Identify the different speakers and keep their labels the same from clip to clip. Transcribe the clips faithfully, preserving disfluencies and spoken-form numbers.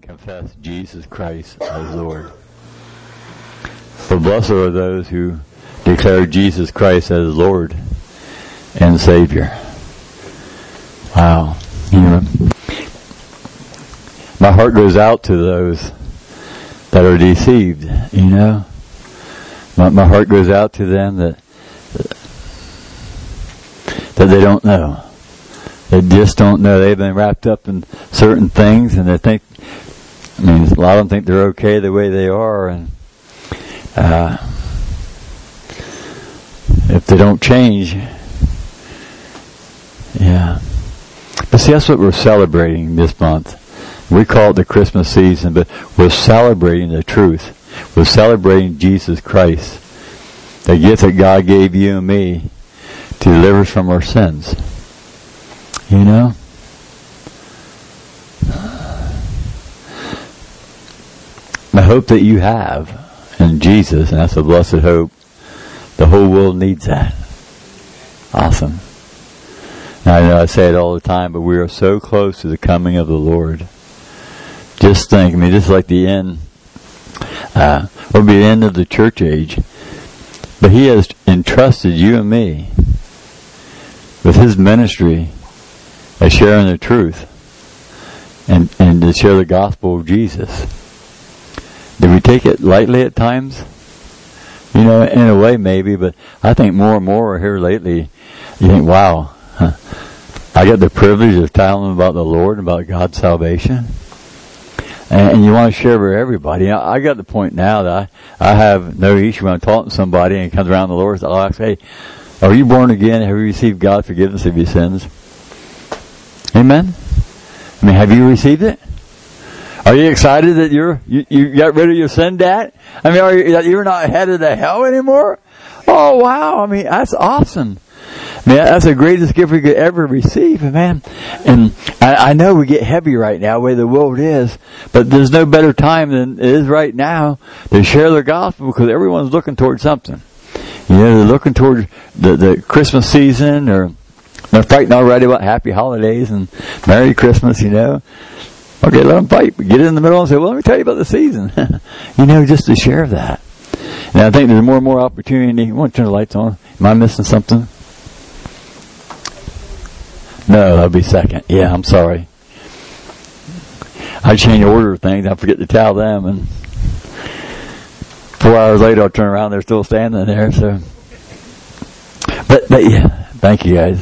Speaker 1: confess Jesus Christ as Lord. For blessed are those who declare Jesus Christ as Lord and Savior. Wow. You know, my heart goes out to those that are deceived, you know. My, my heart goes out to them that that they don't know. They just don't know. They've been wrapped up in certain things, and they think, I mean, a lot of them think they're okay the way they are, and uh, if they don't change, yeah. But see, that's what we're celebrating this month. We call it the Christmas season, but we're celebrating the truth. We're celebrating Jesus Christ, the gift that God gave you and me to deliver us from our sins. You know? The hope that you have in Jesus, and that's a blessed hope, the whole world needs that. Awesome. Now, I know I say it all the time, but we are so close to the coming of the Lord. Just think, I mean, this is like the end, uh, will be the end of the church age. But He has entrusted you and me with His ministry of sharing the truth and, and to share the gospel of Jesus. Do we take it lightly at times? You know, in a way maybe, but I think more and more here lately, you think, wow, huh, I get the privilege of telling them about the Lord and about God's salvation. And, and you want to share with everybody. I, I got the point now that I, I have no issue when I'm talking to somebody and it comes around the Lord, I'll ask, hey, are you born again? Have you received God's forgiveness of your sins? Amen? I mean, have you received it? Are you excited that you're, you, you got rid of your sin debt? I mean, are you, that you're not headed to hell anymore? Oh, wow. I mean, that's awesome. I mean, that's the greatest gift we could ever receive, man. And I, I know we get heavy right now, the way the world is, but there's no better time than it is right now to share the gospel because everyone's looking towards something. You know, they're looking toward the, the Christmas season, or they're fighting already about happy holidays and Merry Christmas, you know. Okay, let them fight. Get in the middle and say, well, let me tell you about the season. You know, just to share that. And I think there's more and more opportunity. You want to turn the lights on? Am I missing something? No, that'll be second. Yeah, I'm sorry. I change the order of things. I forget to tell them, and four hours later, I'll turn around. They're still standing there. So, but, but yeah, thank you guys.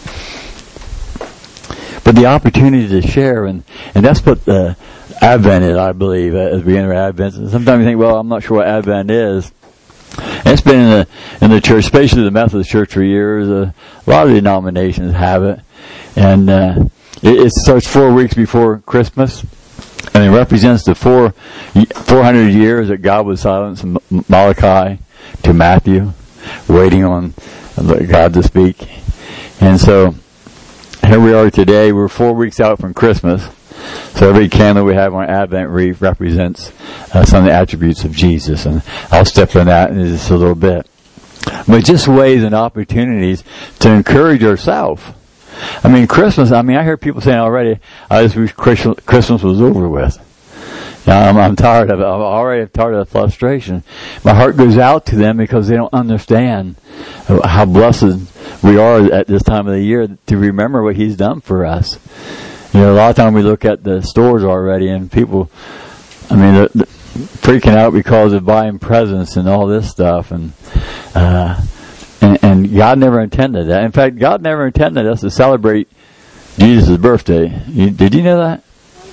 Speaker 1: But the opportunity to share, and and that's what the Advent is, I believe, as we enter Advent. Sometimes you think, well, I'm not sure what Advent is. And it's been in the in the church, especially the Methodist Church, for years. Uh, a lot of denominations have it, and uh, it, it starts four weeks before Christmas, and it represents the four four hundred years that God was silent from Malachi to Matthew, waiting on God to speak. And so here we are today. We're four weeks out from Christmas. So every candle we have on Advent wreath represents uh, some of the attributes of Jesus. And I'll step on that in just a little bit. But just ways and opportunities to encourage yourself. I mean, Christmas, I mean, I hear people saying already, I just wish Christmas was over with. You know, I'm, I'm tired of it. I'm already tired of the frustration. My heart goes out to them because they don't understand how blessed we are at this time of the year to remember what He's done for us. You know, a lot of time we look at the stores already and people, I mean, they're, they're freaking out because of buying presents and all this stuff. And, uh, and, and God never intended that. In fact, God never intended us to celebrate Jesus' birthday. You, did you know that?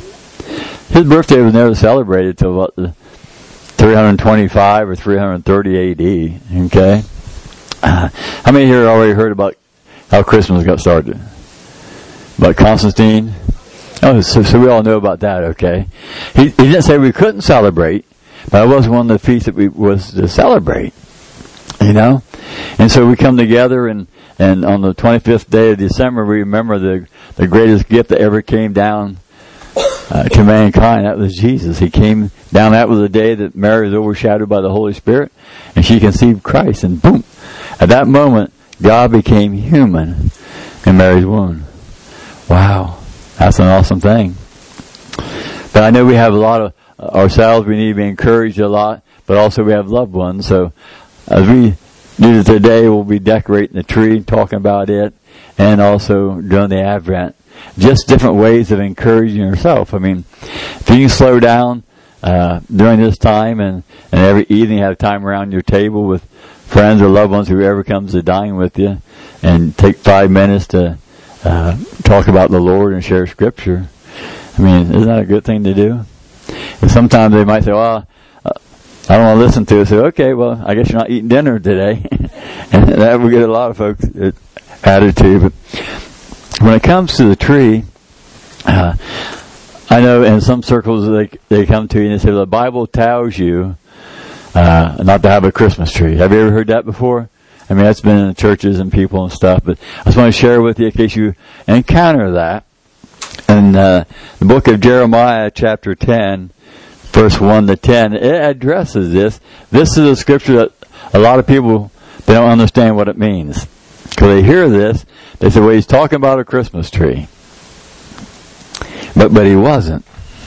Speaker 1: His birthday was never celebrated until about the three twenty-five or three thirty A D. Okay? Uh, how many here already heard about how Christmas got started? About Constantine? Oh, so, so we all know about that, okay? He, he didn't say we couldn't celebrate, but it wasn't one of the feasts that we was to celebrate, you know? And so we come together, and, and on the twenty-fifth day of December, we remember the, the greatest gift that ever came down uh, to mankind. That was Jesus. He came down. That was the day that Mary was overshadowed by the Holy Spirit, and she conceived Christ, and boom, at that moment, God became human in Mary's womb. Wow, that's an awesome thing. But I know we have a lot of uh, ourselves. We need to be encouraged a lot, but also we have loved ones. So as we do today, we'll be decorating the tree, talking about it, and also during the Advent. Just different ways of encouraging yourself. I mean, if you can slow down uh, during this time, and, and every evening have time around your table with friends or loved ones, whoever comes to dine with you, and take five minutes to uh, talk about the Lord and share Scripture. I mean, isn't that a good thing to do? And sometimes they might say, well, uh, I don't want to listen to it. So, okay, well, I guess you're not eating dinner today. And that will get a lot of folks' attitude. But when it comes to the tree, uh, I know in some circles they they come to you and they say, well, the Bible tells you uh, not to have a Christmas tree. Have you ever heard that before? I mean, that's been in the churches and people and stuff. But I just want to share with you in case you encounter that. In uh, the book of Jeremiah, chapter ten, verse one to ten, it addresses this. This is a scripture that a lot of people, they don't understand what it means. Because they hear this, they say, well, he's talking about a Christmas tree. But but he wasn't.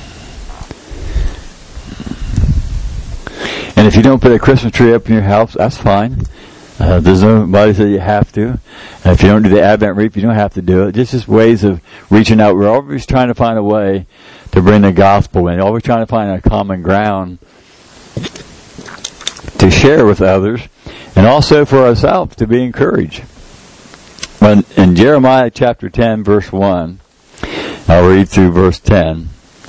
Speaker 1: And if you don't put a Christmas tree up in your house, that's fine. Uh, there's nobody that you have to. And if you don't do the Advent wreath, you don't have to do it. Just just ways of reaching out. We're always trying to find a way to bring the gospel in. Always trying to find a common ground to share with others, and also for ourselves to be encouraged. When in Jeremiah chapter ten, verse one, I'll read through verse ten.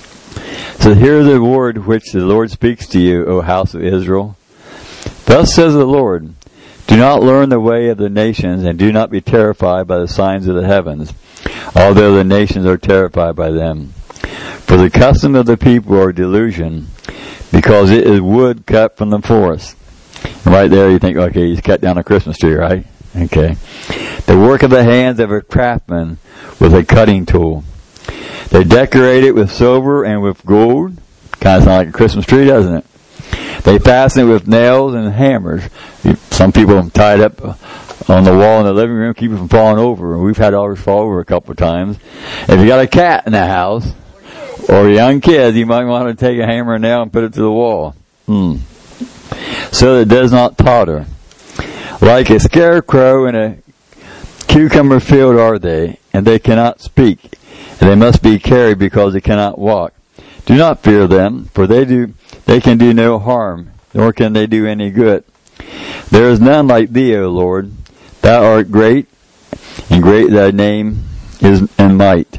Speaker 1: So hear the word which the Lord speaks to you, O house of Israel. Thus says the Lord, do not learn the way of the nations, and do not be terrified by the signs of the heavens, although the nations are terrified by them. For the custom of the people are delusion, because it is wood cut from the forest. And right there you think, okay, he's cut down a Christmas tree, right? Okay. The work of the hands of a craftsman with a cutting tool. They decorate it with silver and with gold. Kind of sounds like a Christmas tree, doesn't it? They fasten it with nails and hammers. Some people tie it up on the wall in the living room, keep it from falling over. We've had ours fall over a couple of times. If you got a cat in the house, or young kids, you might want to take a hammer and nail and put it to the wall. Hmm. So that it does not totter. Like a scarecrow in a cucumber field are they, and they cannot speak, and they must be carried because they cannot walk. Do not fear them, for they do they can do no harm, nor can they do any good. There is none like thee, O Lord. Thou art great, and great thy name is in might.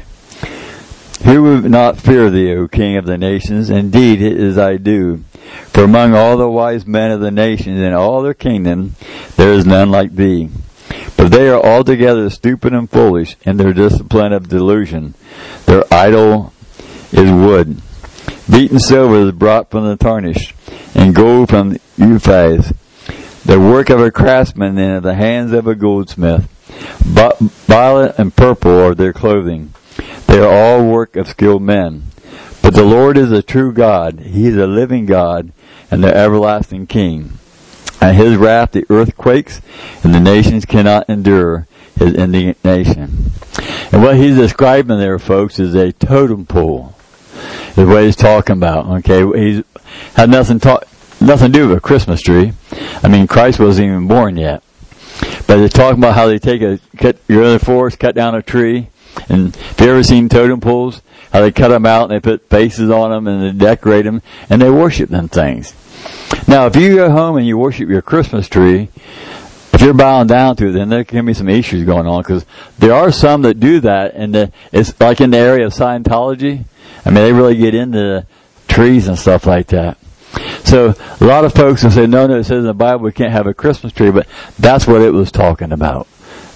Speaker 1: Who would not fear thee, O King of the nations? Indeed, it is thy due. For among all the wise men of the nations and all their kingdom, there is none like thee. But they are altogether stupid and foolish in their discipline of delusion. Their idol is wood. Beaten silver is brought from the tarnish, and gold from the Euphrates. The work of a craftsman and of the hands of a goldsmith. Violet and purple are their clothing. They are all work of skilled men. But the Lord is a true God. He is a living God and the everlasting King. And his wrath the earth quakes, and the nations cannot endure his indignation. And what he's describing there, folks, is a totem pole. Is what he's talking about. Okay, he's had nothing talk, nothing to do with a Christmas tree. I mean, Christ wasn't even born yet. But they're talking about how they take a cut, you're in the forest, cut down a tree, and if you ever seen totem poles, how they cut them out and they put faces on them and they decorate them and they worship them things. Now, if you go home and you worship your Christmas tree, if you're bowing down to it, then there can be some issues going on, because there are some that do that, and the, it's like in the area of Scientology. I mean, they really get into trees and stuff like that. So a lot of folks will say, no, no, it says in the Bible we can't have a Christmas tree, but that's what it was talking about.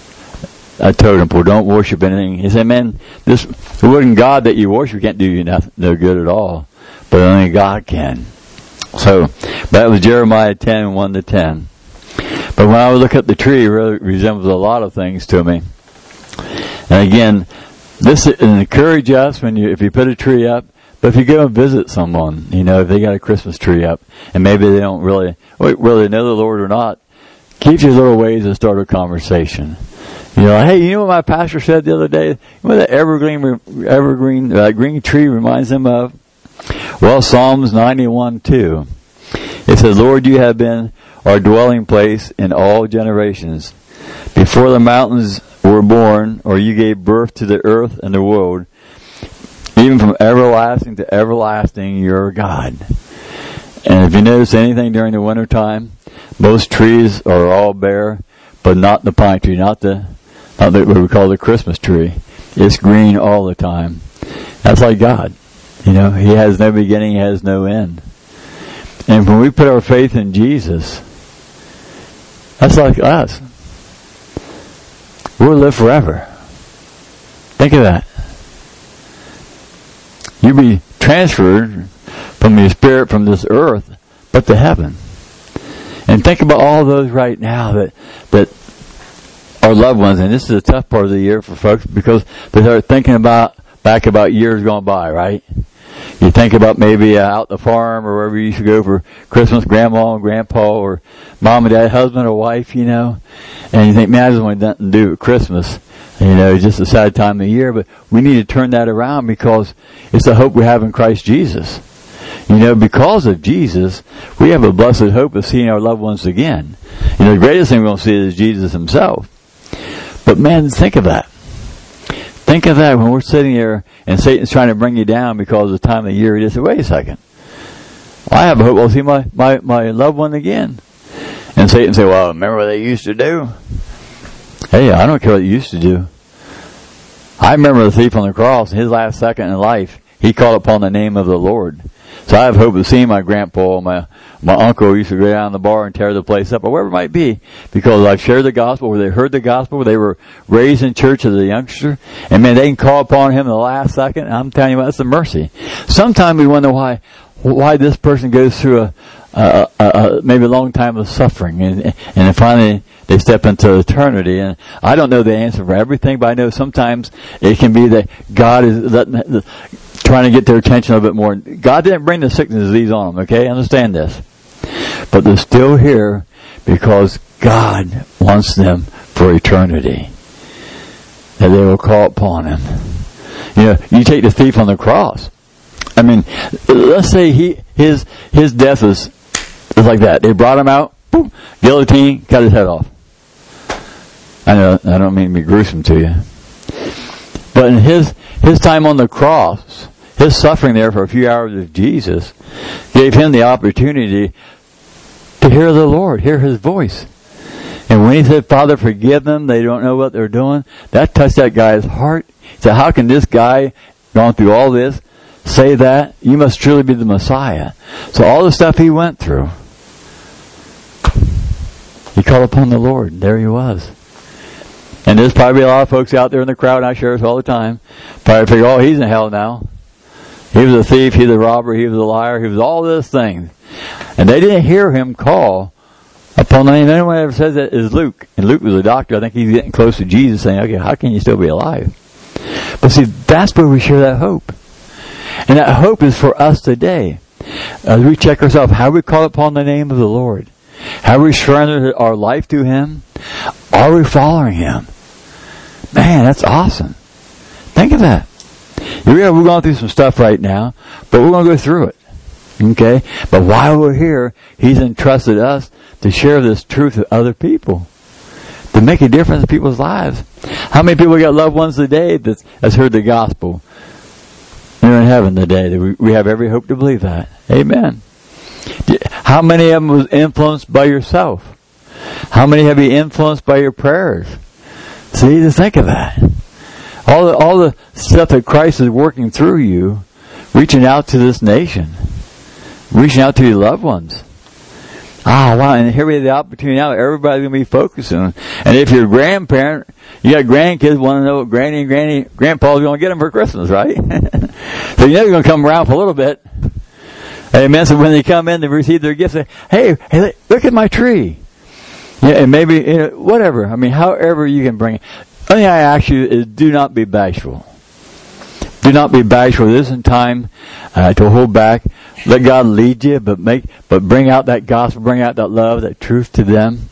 Speaker 1: A totem pole. Don't worship anything. He said, man, this wooden God that you worship can't do you nothing, no good at all, but only God can. So that was Jeremiah ten, one to ten. But when I would look at the tree, it really resembles a lot of things to me. And again, this encourages us when you, if you put a tree up, but if you go and visit someone, you know, if they got a Christmas tree up, and maybe they don't really, whether they know the Lord or not, keep your little ways to start a conversation. You know, hey, you know what my pastor said the other day? You know what that evergreen, evergreen, uh, green tree reminds him of? Well, Psalms ninety-one two. It says, Lord, you have been our dwelling place in all generations. Before the mountains were born, or you gave birth to the earth and the world, even from everlasting to everlasting, you're God. And if you notice anything during the winter time, most trees are all bare, but not the pine tree, not the, not the what we call the Christmas tree. It's green all the time. That's like God. You know, He has no beginning, He has no end. And when we put our faith in Jesus, that's like us. We'll live forever. Think of that. You'll be transferred from your spirit from this earth, but to heaven. And think about all those right now that that are loved ones. And this is a tough part of the year for folks because they start thinking about back about years gone by, right? You think about maybe uh, out the farm or wherever you used to go for Christmas, grandma and grandpa or mom and dad, husband or wife, you know. And you think, man, I just want nothing to do with Christmas. You know, it's just a sad time of the year. But we need to turn that around because it's the hope we have in Christ Jesus. You know, because of Jesus, we have a blessed hope of seeing our loved ones again. You know, the greatest thing we're going to see is Jesus Himself. But man, think of that. Think of that when we're sitting there and Satan's trying to bring you down because of the time of the year. He just said, wait a second. I have a hope I'll see my, my, my loved one again. And Satan say, well, remember what they used to do? Hey, I don't care what you used to do. I remember the thief on the cross, in his last second in life, he called upon the name of the Lord. So I have hope of seeing my grandpa, my my uncle who used to go down the bar and tear the place up, or wherever it might be, because I've shared the gospel, where they heard the gospel, where they were raised in church as a youngster, and man, they can call upon Him in the last second. And I'm telling you, that's the mercy. Sometimes we wonder why why this person goes through a, a, a, a maybe a long time of suffering, and and then finally they step into eternity. And I don't know the answer for everything, but I know sometimes it can be that God is letting the, trying to get their attention a little bit more. God didn't bring the sickness and disease on them, okay? Understand this. But they're still here because God wants them for eternity. That they will call upon Him. You know, you take the thief on the cross. I mean, let's say he his his death is, is like that. They brought him out, boom, guillotine, cut his head off. I know, I don't mean to be gruesome to you. But in his his time on the cross, his suffering there for a few hours with Jesus gave him the opportunity to hear the Lord, hear His voice. And when He said, Father, forgive them, they don't know what they're doing, that touched that guy's heart. He said, how can this guy, gone through all this, say that? You must truly be the Messiah. So all the stuff he went through, he called upon the Lord. There he was. And there's probably a lot of folks out there in the crowd, and I share this all the time, probably figure, oh, he's in hell now. He was a thief, he was a robber, he was a liar, he was all those things. And they didn't hear him call upon the name. Anyone ever says that is Luke. And Luke was a doctor. I think he's getting close to Jesus saying, okay, how can you still be alive? But see, that's where we share that hope. And that hope is for us today. As we check ourselves, how we call upon the name of the Lord. How we surrender our life to Him. Are we following Him? Man, that's awesome. Think of that. Yeah, we're going through some stuff right now, but we're going to go through it. Okay? But while we're here, He's entrusted us to share this truth with other people. To make a difference in people's lives. How many people got loved ones today that has heard the gospel? They're in heaven today. We, we have every hope to believe that. Amen. How many of them was influenced by yourself? How many have you influenced by your prayers? See, just think of that. All the, all the stuff that Christ is working through you, reaching out to this nation, reaching out to your loved ones. Ah, wow, and here we have the opportunity now. Everybody's going to be focusing on. And if you're a grandparent, you got grandkids, want to know what granny and granny, grandpa's going to get them for Christmas, right? So you know you're going to come around for a little bit. Amen. So when they come in to receive their gifts, say, hey, hey, look at my tree. Yeah, and maybe, you know, whatever. I mean, however you can bring it. The only thing I ask you is do not be bashful. Do not be bashful. This isn't time uh, to hold back. Let God lead you, but make, but bring out that gospel, bring out that love, that truth to them.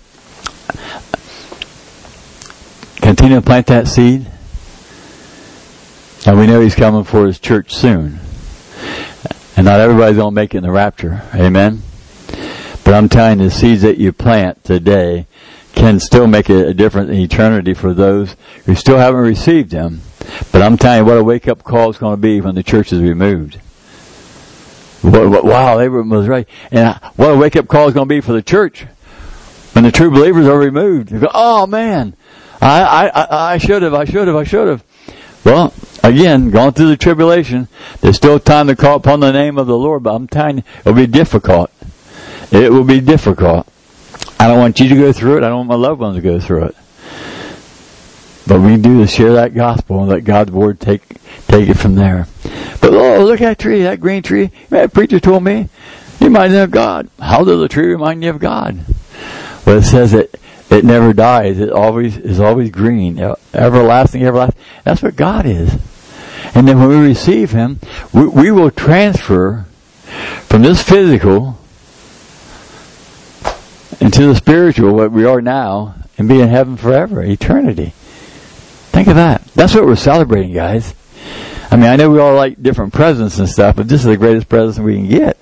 Speaker 1: Continue to plant that seed. And we know He's coming for His church soon. And not everybody's going to make it in the rapture. Amen? But I'm telling you, the seeds that you plant today can still make a difference in eternity for those who still haven't received Him. But I'm telling you what a wake-up call is going to be when the church is removed. What, what, wow, they were, was right. And what a wake-up call is going to be for the church when the true believers are removed. You go, oh man, I, I, I should have, I should have, I should have. Well, again, going through the tribulation, there's still time to call upon the name of the Lord, but I'm telling you, it'll be difficult. It will be difficult. I don't want you to go through it. I don't want my loved ones to go through it. But we do to share that gospel and let God's word take take it from there. But oh, look at that tree, that green tree. That preacher told me, you remind me of God. How does the tree remind you of God? Well, it says that it never dies. It always is always green, everlasting, everlasting. That's what God is. And then when we receive Him, we, we will transfer from this physical into the spiritual, what we are now, and be in heaven forever, eternity. Think of that. That's what we're celebrating, guys. I mean, I know we all like different presents and stuff, but this is the greatest present we can get.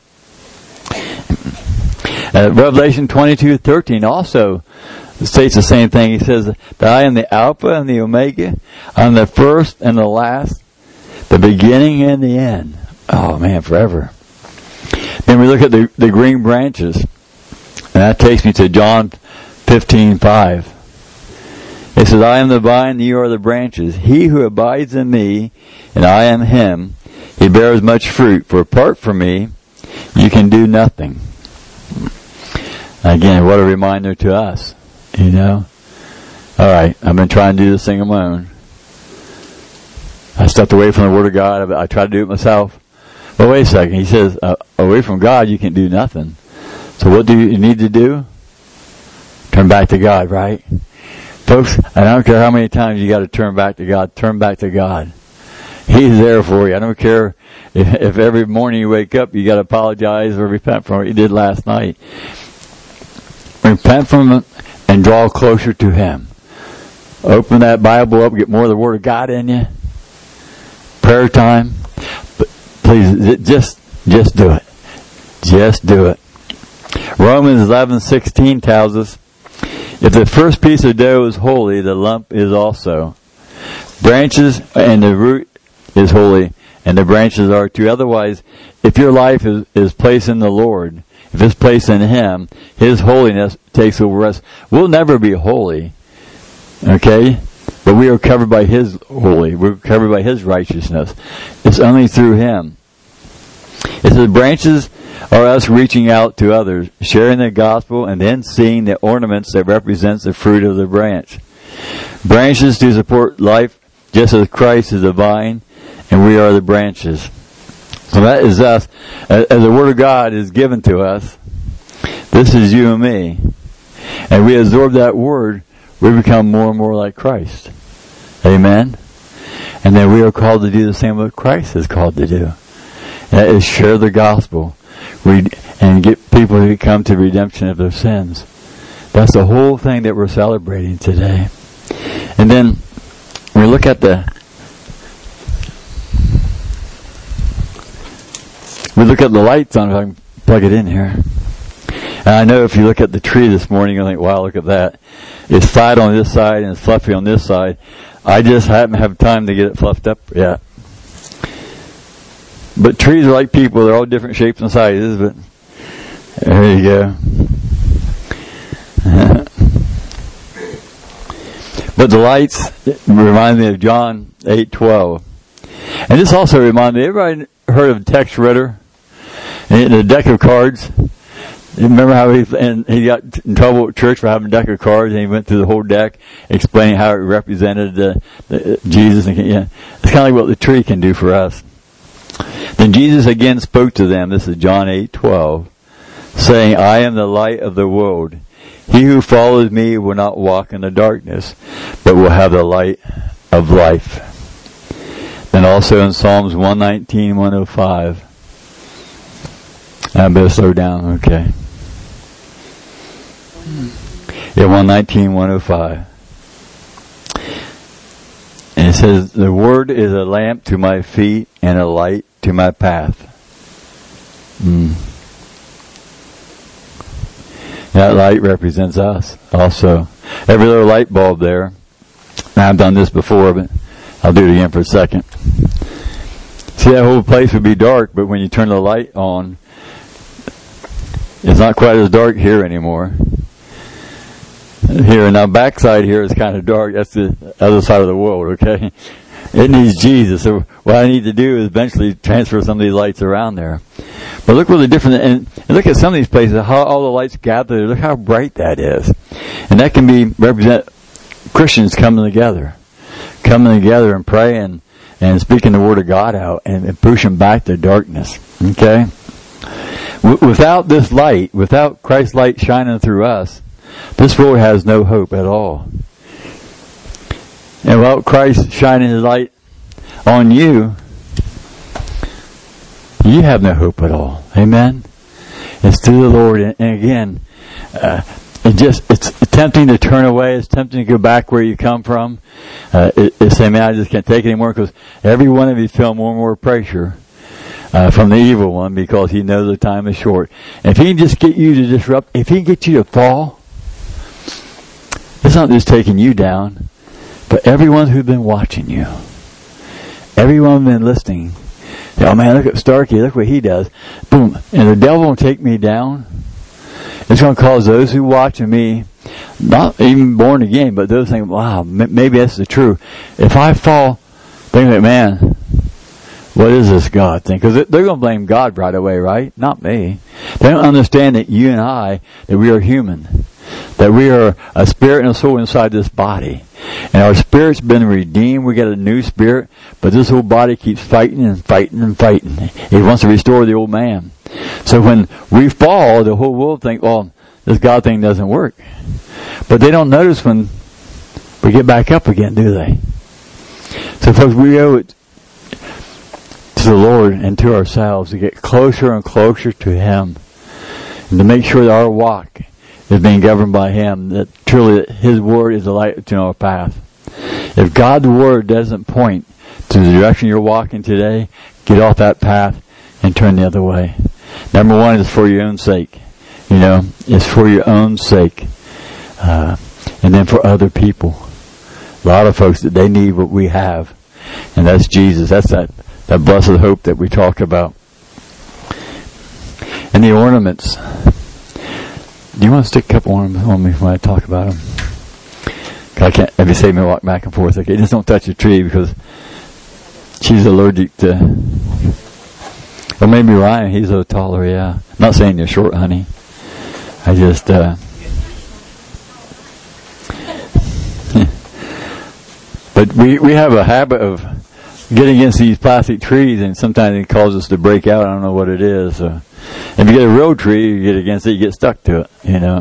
Speaker 1: Uh, Revelation twenty-two thirteen also states the same thing. He says that I am the Alpha and the Omega. I'm the first and the last, the beginning and the end. Oh man, forever. Then we look at the, the green branches. And that takes me to John fifteen five. It says, I am the vine, you are the branches. He who abides in me, and I am him, he bears much fruit. For apart from me, you can do nothing. Again, what a reminder to us, you know. All right, I've been trying to do this thing on my own. I stepped away from the Word of God. I tried to do it myself. But wait a second. He says, uh, away from God, you can do nothing. So what do you need to do? Turn back to God, right? Folks, I don't care how many times you got to turn back to God. Turn back to God. He's there for you. I don't care if, if every morning you wake up, you got to apologize or repent from what you did last night. Repent from it and draw closer to Him. Open that Bible up, get more of the Word of God in you. Prayer time. But please, just, just do it. Just do it. Romans eleven sixteen tells us, if the first piece of dough is holy, the lump is also. Branches and the root is holy, and the branches are too. Otherwise, if your life is, is placed in the Lord, if it's placed in Him, His holiness takes over us. We'll never be holy, okay? But we are covered by His holy. We're covered by His righteousness. It's only through Him. It says branches are us reaching out to others, sharing the gospel, and then seeing the ornaments that represents the fruit of the branch. Branches to support life, just as Christ is the vine, and we are the branches. So that is us. As the Word of God is given to us, this is you and me. And we absorb that Word, we become more and more like Christ. Amen? And then we are called to do the same what Christ is called to do. And that is share the gospel. Read, and get people to come to redemption of their sins. That's the whole thing that we're celebrating today. And then we look at the we look at the lights on. If I can plug it in here. And I know if you look at the tree this morning, you'll think, "Wow, look at that! It's flat on this side and it's fluffy on this side." I just haven't had time to get it fluffed up yet. But trees are like people. They're all different shapes and sizes, but there you go. But the lights remind me of John eight twelve. And this also reminds me, everybody heard of Tex Ritter? In a deck of cards. You remember how he, and he got in trouble at church for having a deck of cards, and he went through the whole deck explaining how it represented uh, the, Jesus. And, yeah, it's kind of like what the tree can do for us. Then Jesus again spoke to them, this is John eight twelve, saying, I am the light of the world. He who follows me will not walk in the darkness, but will have the light of life. Then also in Psalms one nineteen, one oh five. I better slow down, okay. Yeah, one nineteen, one oh five. And it says, the word is a lamp to my feet and a light to my path. That light represents us also. Every little light bulb there. Now, I've done this before, but I'll do it again for a second. See, that whole place would be dark, but when you turn the light on, it's not quite as dark here anymore. Here, now backside here is kind of dark. That's the other side of the world, okay? It needs Jesus. So what I need to do is eventually transfer some of these lights around there. But look really different. And, and look at some of these places, how all the lights gather. Look how bright that is. And that can be represent Christians coming together. Coming together and praying and speaking the Word of God out and, and pushing back the darkness. Okay? W- without this light, without Christ's light shining through us, this world has no hope at all. And without Christ shining His light on you, you have no hope at all. Amen? It's through the Lord. And, and again, uh, it just, it's tempting to turn away. It's tempting to go back where you come from. Uh, it, it's saying, man, I just can't take it anymore, because every one of you feel more and more pressure uh, from the evil one, because he knows the time is short. And if he can just get you to disrupt, if he can get you to fall, it's not just taking you down, but everyone who's been watching you, everyone who's been listening. Oh man, look at Starkey, look what he does. Boom. And the devil will take me down. It's going to cause those who watching me, not even born again, but those think, wow, m- maybe that's the truth. If I fall, they think, man, what is this God thing? Because they're going to blame God right away, right? Not me. They don't understand that you and I, that we are human. That we are a spirit and a soul inside this body. And our spirit's been redeemed. We got a new spirit. But this whole body keeps fighting and fighting and fighting. It wants to restore the old man. So when we fall, the whole world thinks, well, this God thing doesn't work. But they don't notice when we get back up again, do they? So folks, we owe it to the Lord and to ourselves to get closer and closer to Him. And to make sure that our walk is being governed by Him, that truly His Word is a light to our path. If God's Word doesn't point to the direction you're walking today, get off that path and turn the other way. Number one is for your own sake. You know, it's for your own sake. Uh, and then for other people. A lot of folks, that they need what we have. And that's Jesus. That's that, that blessed hope that we talk about. And the ornaments. Do you want to stick a couple ornaments on me when I talk about them? I can't, if you say me walk back and forth, okay, just don't touch the tree, because she's allergic to, or maybe Ryan, he's a little taller, yeah. I'm not saying you're short, honey. I just, uh, but we, we have a habit of getting against these plastic trees, and sometimes it causes us to break out. I don't know what it is. So if you get a real tree, you get against it, you get stuck to it, you know.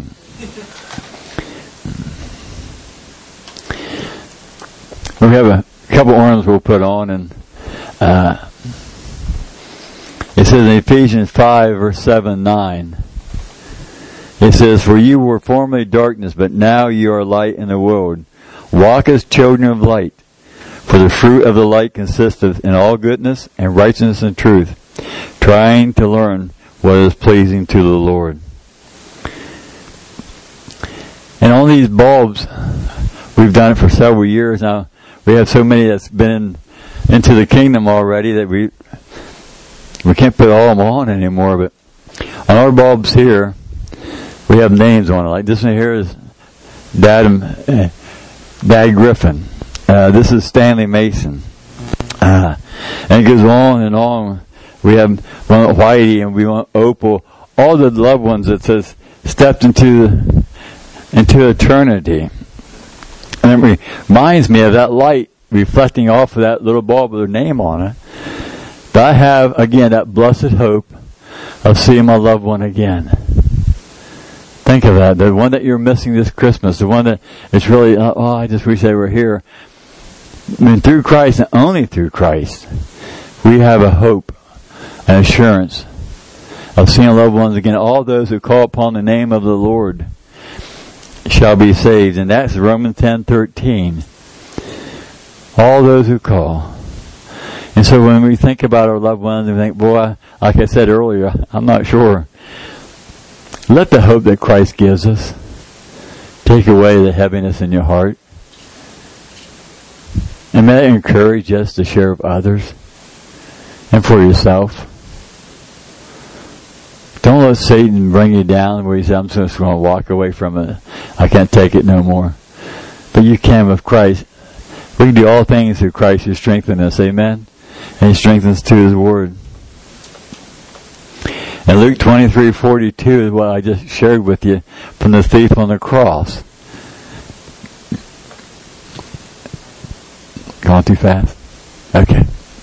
Speaker 1: We have a couple ornaments we'll put on, and uh, it says in Ephesians five, verse seven, nine, it says, "For you were formerly darkness, but now you are light in the world. Walk as children of light. For the fruit of the light consisteth in all goodness and righteousness and truth, trying to learn what is pleasing to the Lord." And on these bulbs, we've done it for several years now. We have so many that's been in, into the kingdom already that we we can't put all of them on anymore. But on our bulbs here, we have names on it. Like this one here is Dad, uh, Dad Griffin. Uh, this is Stanley Mason. Uh, and it goes on and on. We have one Whitey, and we want Opal. All the loved ones that says stepped into into eternity. And it reminds me of that light reflecting off of that little bulb with their name on it. But I have, again, that blessed hope of seeing my loved one again. Think of that. The one that you're missing this Christmas. The one that is really, oh, I just wish they were here. I mean, through Christ and only through Christ, we have a hope, an assurance of seeing loved ones again. All those who call upon the name of the Lord shall be saved. And that's Romans ten thirteen. All those who call. And so when we think about our loved ones, we think, boy, like I said earlier, I'm not sure. let the hope that Christ gives us take away the heaviness in your heart. And may it encourage us to share with others and for yourself. Don't let Satan bring you down where you say, I'm just going to walk away from it. I can't take it no more. But you can with Christ. We can do all things through Christ who strengthens us. Amen? And He strengthens to His Word. And Luke twenty-three forty-two is what I just shared with you from the thief on the cross. Going too fast? Okay.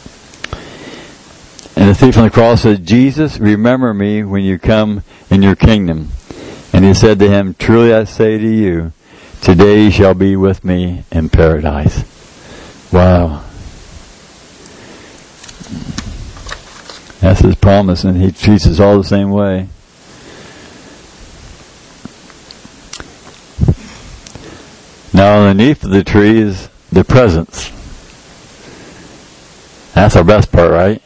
Speaker 1: And the thief on the cross said, Jesus, remember me when you come in your kingdom. And He said to him, truly I say to you, today you shall be with me in paradise. Wow. That's His promise, and He treats us all the same way. Now underneath the tree is the presence. That's our best part, right?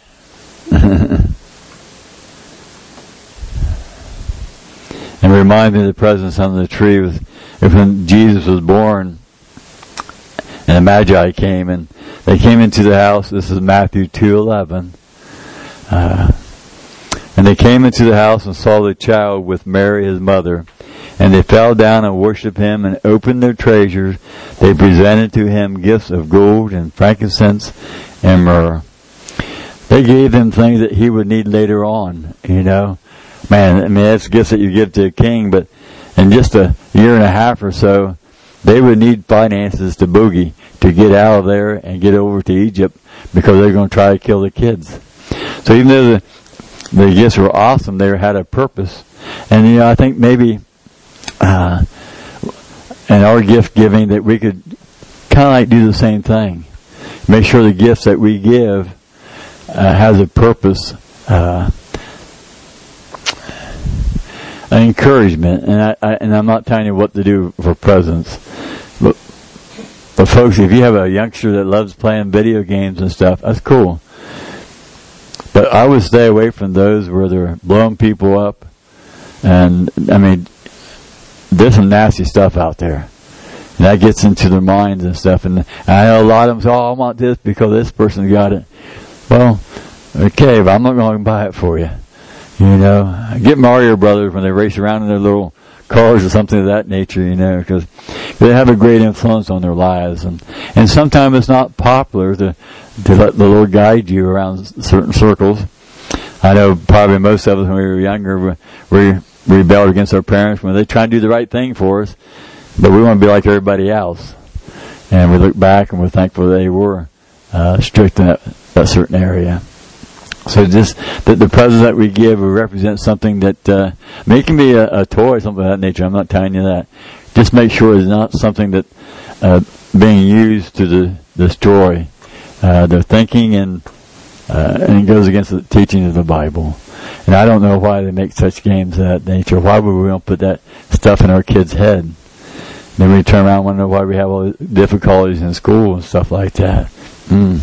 Speaker 1: And remind me of the presence on the tree was when Jesus was born and the Magi came and they came into the house. This is Matthew two eleven. Uh, and they came into the house and saw the child with Mary his mother, and they fell down and worshipped Him and opened their treasures. They presented to Him gifts of gold and frankincense and myrrh. They gave Him things that He would need later on, you know. Man, I mean, that's gifts that you give to a king, but in just a year and a half or so, they would need finances to boogie, to get out of there and get over to Egypt, because they're going to try to kill the kids. So even though the, the gifts were awesome, they had a purpose. And, you know, I think maybe uh, in our gift giving that we could kind of like do the same thing. Make sure the gifts that we give uh, has a purpose, uh, an encouragement. And, I, I, and I'm not telling you what to do for presents. But, but folks, if you have a youngster that loves playing video games and stuff, that's cool. But I would stay away from those where they're blowing people up. And, I mean, there's some nasty stuff out there. And that gets into their minds and stuff. And, and I know a lot of them say, oh, I want this because this person got it. Well, okay, but I'm not going to buy it for you. You know, get Mario Brothers when they race around in their little cars or something of that nature, you know, because they have a great influence on their lives. And, and sometimes it's not popular to, to let the Lord guide you around certain circles. I know probably most of us when we were younger, we, we rebelled against our parents when they try to do the right thing for us, but we want to be like everybody else. And we look back and we're thankful they were uh, strict in that, that certain area. So just the, the presents that we give will represent something that, uh, I mean, it can be a, a toy or something of that nature. I'm not telling you that. Just make sure it's not something that uh, being used to the, destroy uh, their thinking, and uh, and it goes against the teaching of the Bible. And I don't know why they make such games of that nature. Why would we want to put that stuff in our kids' head? Then we turn around and wonder why we have all the difficulties in school and stuff like that. Mm.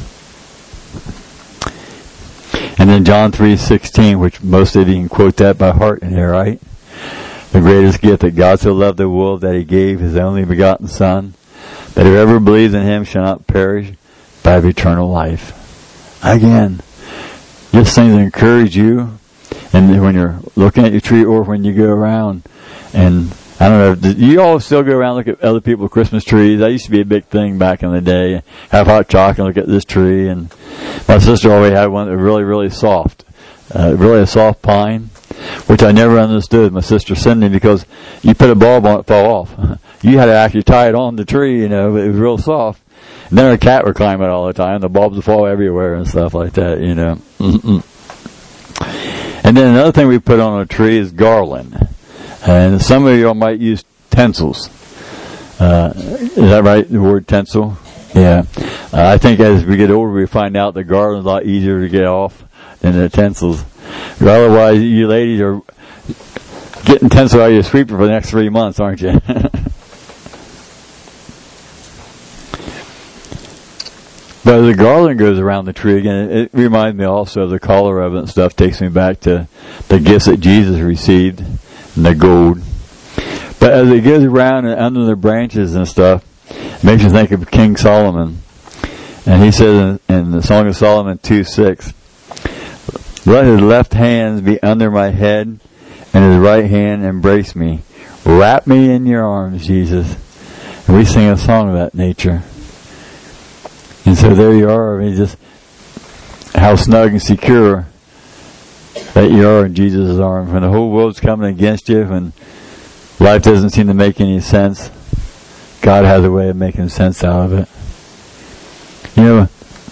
Speaker 1: And then John three sixteen, which most of you can quote that by heart in here, right? The greatest gift that God so loved the world that He gave His only begotten Son, that whoever believes in Him shall not perish, but have eternal life. Again, just things that encourage you, and when you're looking at your tree or when you go around, and I don't know, you all still go around and look at other people's Christmas trees? That used to be a big thing back in the day. Have hot chocolate, look at this tree. And my sister always had one that was really, really soft. Uh, really a soft pine, which I never understood, my sister Cindy, because you put a bulb on it, it fall off. You had to actually tie it on the tree, you know, but it was real soft. And then our cat would climb it all the time. The bulbs would fall everywhere and stuff like that, you know. Mm-mm. And then another thing we put on a tree is garland. And some of you might use tinsels. Uh, is that right, the word tinsel? Yeah. Uh, I think as we get older, we find out the garland's a lot easier to get off than the tinsels. Or otherwise, you ladies are getting tinsel out of your sweeper for the next three months, aren't you? But the garland goes around the tree again. It reminds me also of the color of it and stuff. Takes me back to the gifts that Jesus received. and the gold. But as it goes around and under the branches and stuff, it makes you think of King Solomon. And he says in, in the Song of Solomon two six, let his left hand be under my head, and his right hand embrace me. Wrap me in your arms, Jesus. And we sing a song of that nature. And so there you are. I mean, just how snug and secure that you are in Jesus' arms. When the whole world's coming against you, when life doesn't seem to make any sense, God has a way of making sense out of it. You know,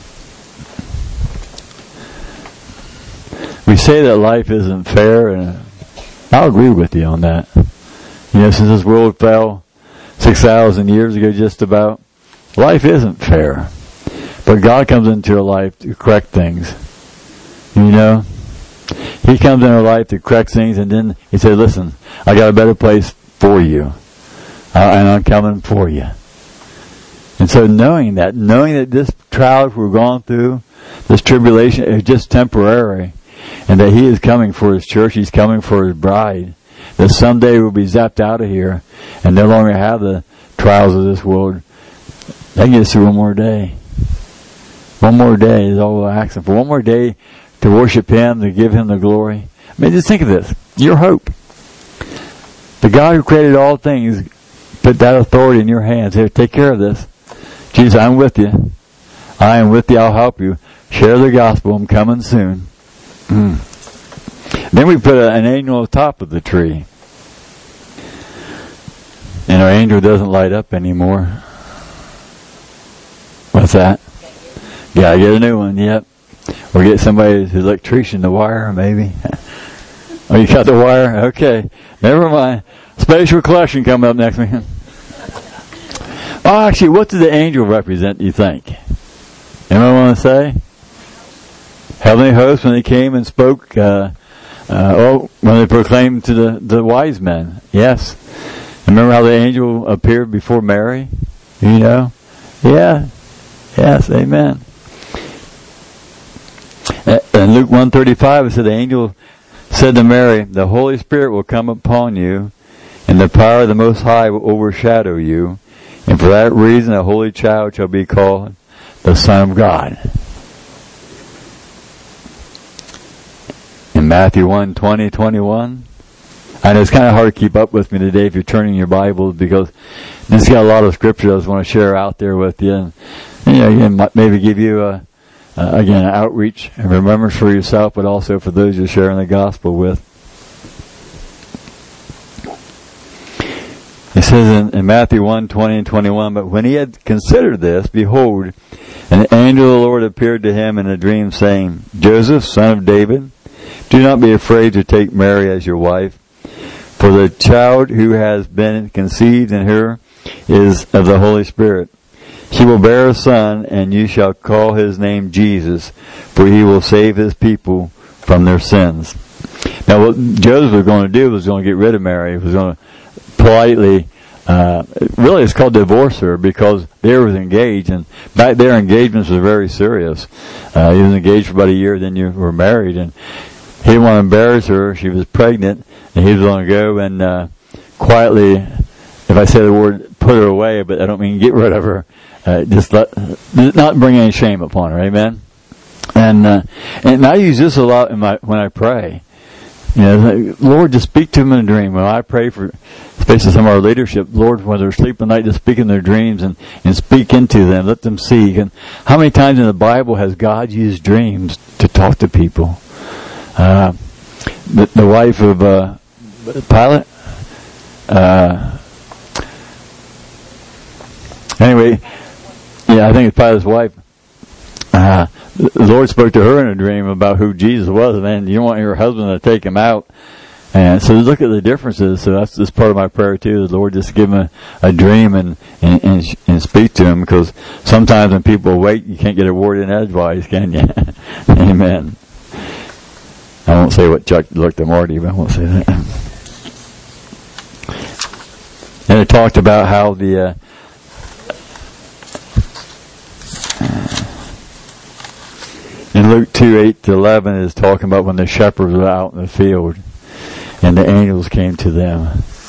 Speaker 1: we say that life isn't fair, and I'll agree with you on that. You know, since this world fell six thousand years ago just about, life isn't fair. But God comes into your life to correct things. You know? He comes in our life to correct things, and then He says, listen, I got a better place for you. Uh, and I'm coming for you. And so knowing that, knowing that this trial we're going through, this tribulation is just temporary, and that He is coming for His church, He's coming for His bride, that someday we'll be zapped out of here and no longer have the trials of this world. They can get us through one more day. One more day is all we're asking for. One more day to worship Him, to give Him the glory. I mean, just think of this. Your hope. The God who created all things put that authority in your hands. Here, take care of this. Jesus, I'm with you. I am with you. I'll help you. Share the gospel. I'm coming soon. Mm. Then we put a, an angel on top of the tree. And our angel doesn't light up anymore. What's that? Gotta get a new one, yep. Or get somebody who's electrician, the wire, maybe. Oh, you got the wire? Okay. Never mind. Special collection coming up next week. Oh, actually, what did the angel represent, do you think? Anyone want to say? Heavenly host, when they came and spoke, uh, uh, oh, when they proclaimed to the, the wise men. Yes. Remember how the angel appeared before Mary? You know? Yeah. Yes, amen. In Luke one thirty-five, it said, the angel said to Mary, the Holy Spirit will come upon you, and the power of the Most High will overshadow you, and for that reason a holy child shall be called the Son of God. In Matthew one twenty, twenty-one, I know it's kind of hard to keep up with me today if you're turning your Bibles, because this has got a lot of scripture I just want to share out there with you, and, you know, again, maybe give you a Uh, again, outreach and remembrance for yourself, but also for those you're sharing the gospel with. It says in, in Matthew one twenty and twenty-one, but when he had considered this, behold, an angel of the Lord appeared to him in a dream, saying, Joseph, son of David, do not be afraid to take Mary as your wife, for the child who has been conceived in her is of the Holy Spirit. She will bear a son, and you shall call his name Jesus, for he will save his people from their sins. Now, what Joseph was going to do was going to get rid of Mary. He was going to politely, uh, really it's called divorce her, because they were engaged, and back there engagements were very serious. Uh, he was engaged for about a year, then you were married, and he didn't want to embarrass her. She was pregnant, and he was going to go and uh, quietly, if I say the word, put her away, but I don't mean get rid of her. Uh, just let, not bring any shame upon her, amen. And uh, and I use this a lot in my when I pray. You know, Lord, just speak to them in a dream. When I pray for, especially some of our leadership, Lord, when they're asleep at night, just speak in their dreams and, and speak into them. Let them see. And how many times in the Bible has God used dreams to talk to people? Uh, the, the wife of uh, Pilate. Uh, anyway. Yeah, I think it's Pilate's wife. Uh, the Lord spoke to her in a dream about who Jesus was, and then you don't want your husband to take him out. And so look at the differences. So that's just part of my prayer too. The Lord just give him a, a dream and, and, and, and speak to him, because sometimes when people wait, you can't get a word in edgewise, can you? Amen. I won't say what Chuck looked at Marty, but I won't say that. And it talked about how the, uh, in Luke two, eight to eleven is talking about when the shepherds were out in the field. And And the angels came to them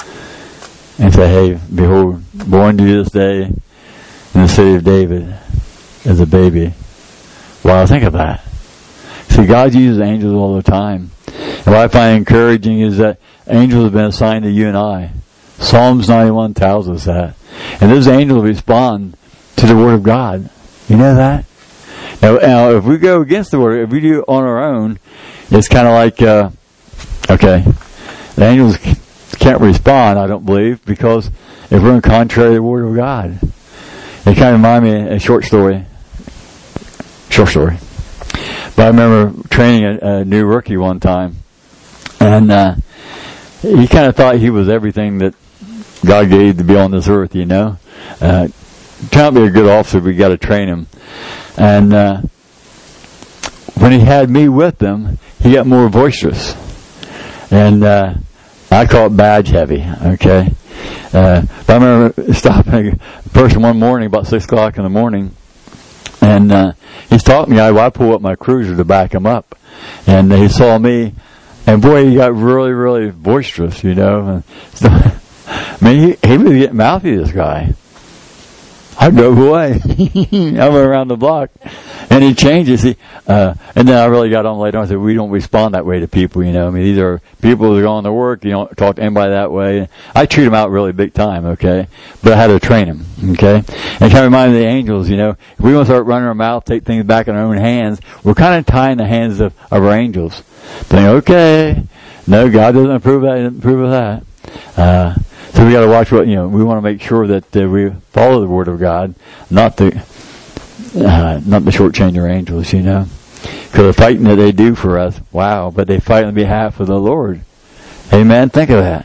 Speaker 1: and said, hey, behold, born to you this day in the city of David as a baby. Wow, think of that. See, God uses angels all the time. And what I find encouraging is that angels have been assigned to you and I. Psalms ninety-one tells us that. And those angels respond to the Word of God. You know that? Now, now if we go against the Word, if we do it on our own, it's kind of like, uh, okay, the angels can't respond, I don't believe, because if we're in contrary to the Word of God. It kind of reminds me of a short story. Short story. But I remember training a, a new rookie one time, and uh, he kind of thought he was everything that God gave to be on this earth, you know. Uh, trying to be a good officer, we got to train him. And uh, when he had me with him, he got more boisterous. And uh, I call it badge heavy, okay. Uh, but I remember stopping a person one morning, about six o'clock in the morning, and uh, he's talking to me. I, I pull up my cruiser to back him up, and he saw me, and boy, he got really, really boisterous, you know. And so, I mean, he, he was getting mouthy, this guy. I drove away. I went around the block, and he changes. He, uh, and then I really got on later on. I said, we don't respond that way to people, you know. I mean, these are people that are going to work. You don't talk to anybody that way. I treat them out really big time, okay? But I had to train them, okay? And it kind of reminded me of the angels, you know. If we want to start running our mouth, take things back in our own hands, we're kind of tying the hands of, of our angels. Saying, okay, no, God doesn't approve that, he doesn't approve of that. Uh, So we got to watch what, you know, we want to make sure that uh, we follow the Word of God, not the, uh, not the shortchange our angels, you know. Because the fighting that they do for us, wow, but they fight on behalf of the Lord. Amen? Think of that.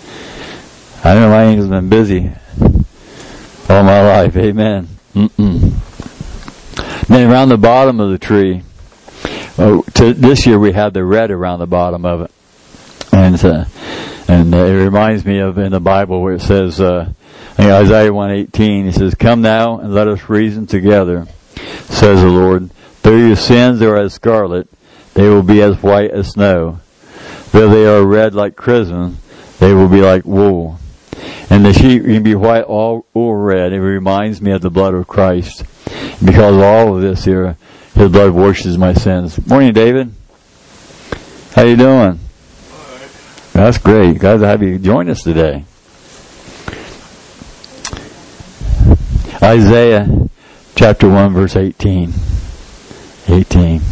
Speaker 1: I know my angel's been busy all my life. Amen. Mm-mm. Then around the bottom of the tree, oh, to, this year we had the red around the bottom of it. And uh, And uh, it reminds me of in the Bible where it says, uh, in Isaiah one eighteen, it says, come now and let us reason together, says the Lord. Though your sins are as scarlet, they will be as white as snow. Though they are red like crimson, they will be like wool. And the sheep can be white all or red. It reminds me of the blood of Christ. Because of all of this here, His blood washes my sins. Morning, David. How you doing? That's great. Glad to have you join us today. Isaiah chapter one, verse eighteen. eighteen.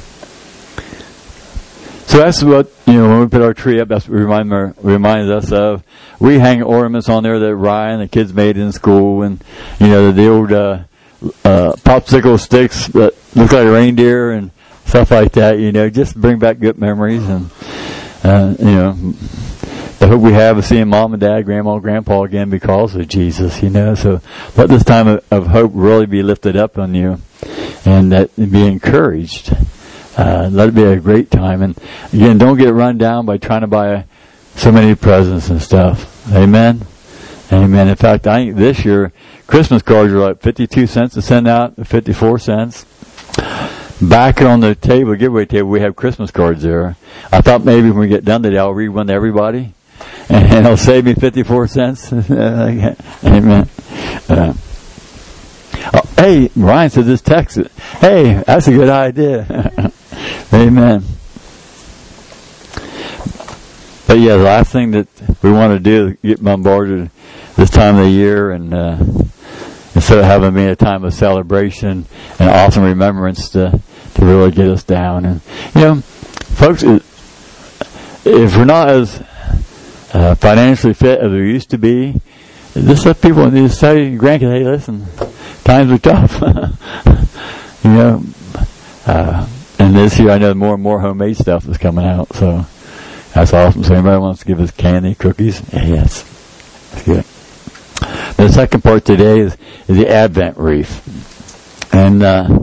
Speaker 1: So that's what, you know, when we put our tree up, that's what it remind, reminds us of. We hang ornaments on there that Ryan, the kids made in school, and, you know, the old uh, uh, popsicle sticks that look like a reindeer and stuff like that, you know, just bring back good memories. And Uh, you know, the hope we have of seeing mom and dad, grandma, and grandpa again because of Jesus, you know. So let this time of, of hope really be lifted up on you and that be encouraged. Uh, let it be a great time. And again, don't get run down by trying to buy so many presents and stuff. Amen? Amen. In fact, I think this year, Christmas cards are like fifty-two cents to send out, fifty-four cents. Back on the table, giveaway table, we have Christmas cards there. I thought maybe when we get done today, I'll read one to everybody, and it'll save me fifty-four cents. Amen. Uh, oh, hey, Ryan said this text. Hey, that's a good idea. Amen. But yeah, the last thing that we want to do is get bombarded this time of the year, and uh, instead of having been a time of celebration and awesome remembrance to to really get us down. And, you know, folks, if we're not as uh, financially fit as we used to be, just let people need to tell your grandkids, hey, listen, times are tough. You know, uh, and this year I know more and more homemade stuff is coming out, so that's awesome. So anybody wants to give us candy, cookies? Yeah, yes. That's good. The second part today is, is the Advent wreath. And, uh,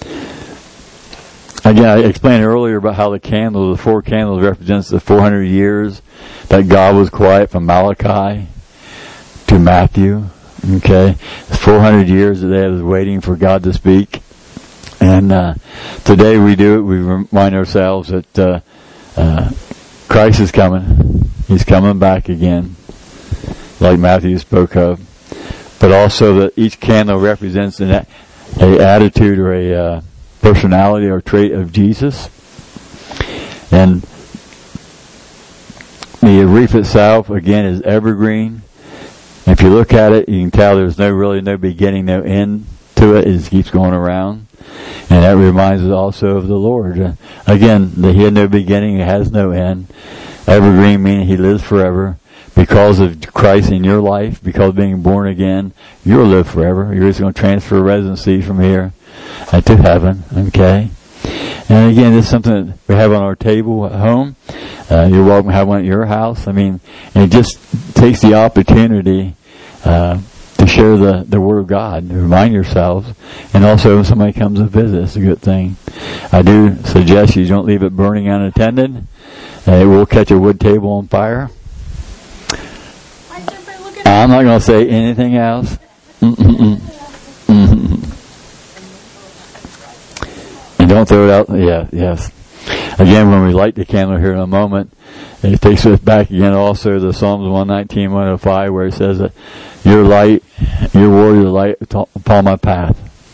Speaker 1: again, I explained earlier about how the candles, the four candles represents the four hundred years that God was quiet from Malachi to Matthew. Okay? It's four hundred years that they was waiting for God to speak. And, uh, today we do it, we remind ourselves that, uh, uh, Christ is coming. He's coming back again, like Matthew spoke of. But also that each candle represents an a, a attitude or a uh, personality or trait of Jesus. And the wreath itself, again, is evergreen. If you look at it, you can tell there's no really no beginning, no end to it. It just keeps going around. And that reminds us also of the Lord. Uh, again, that He had no beginning, He has no end. Evergreen meaning He lives forever. Because of Christ in your life, because of being born again, you'll live forever. You're just going to transfer residency from here uh, to heaven. Okay? And again, this is something that we have on our table at home. Uh, you're welcome to have one at your house. I mean, it just takes the opportunity uh, to share the, the Word of God, to remind yourselves. And also, when somebody comes to visit, it's a good thing. I do suggest you don't leave it burning unattended. Uh, it will catch a wood table on fire. I'm not going to say anything else. Mm-mm-mm. Mm-mm. And don't throw it out. Yeah, yes. Again, when we light the candle here in a moment, it takes us back again also to Psalms one nineteen, one oh five, where it says that your light, your word is a light upon my path.